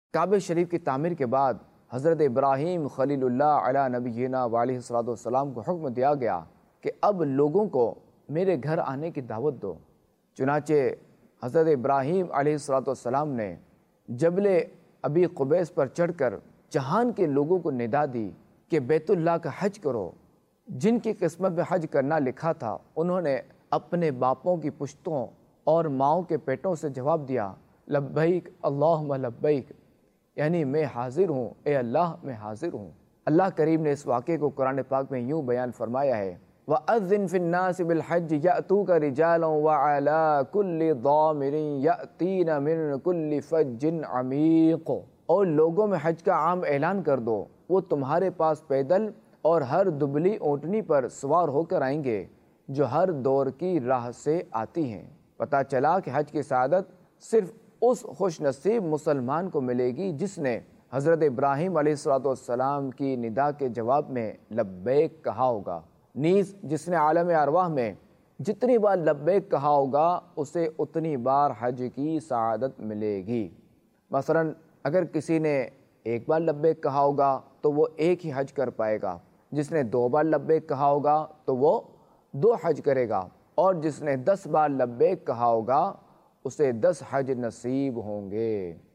کعبہ شریف کی تعمیر کے بعد حضرت ابراہیم خلیل اللہ علیہ نبینا علیہ الصلوۃ والسلام کو حکم دیا گیا کہ اب لوگوں کو میرے گھر آنے کی دعوت دو۔ چنانچہ حضرت ابراہیم علیہ الصلوۃ والسلام نے جبل ابی قبیس پر چڑھ کر جہان کے لوگوں کو ندا دی کہ بیت اللہ کا حج کرو۔ جن کی قسمت میں حج کرنا لکھا تھا انہوں نے اپنے باپوں کی پشتوں اور ماؤں کے پیٹوں سے جواب دیا، لبیک اللہم لبیک، یعنی میں حاضر ہوں اے اللہ، میں حاضر ہوں۔ اللہ کریم نے اس واقعے کو قرآن پاک میں یوں بیان فرمایا ہے، وَأَذِّن فِي النَّاسِ بِالْحَجِّ يَأْتُوكَ رِجَالًا وَعَلَىٰ كُلِّ ضَامِرٍ يَأْتِينَ مِن كُلِّ فَجٍّ عَمِيقٍ، اور لوگوں میں حج کا عام اعلان کر دو، وہ تمہارے پاس پیدل اور ہر دبلی اونٹنی پر سوار ہو کر آئیں گے جو ہر دور کی راہ سے آتی ہیں۔ پتہ چلا کہ حج کی سعادت صرف اس خوش نصیب مسلمان کو ملے گی جس نے حضرت ابراہیم علیہ الصلوۃ والسلام کی ندا کے جواب میں لبیک کہا ہوگا، نیز جس نے عالم ارواح میں جتنی بار لبیک کہا ہوگا اسے اتنی بار حج کی سعادت ملے گی۔ مثلا اگر کسی نے ایک بار لبیک کہا ہوگا تو وہ ایک ہی حج کر پائے گا، جس نے 2 بار لبیک کہا ہوگا تو وہ 2 حج کرے گا، اور جس نے 10 بار لبیک کہا ہوگا اسے 10 حج نصیب ہوں گے۔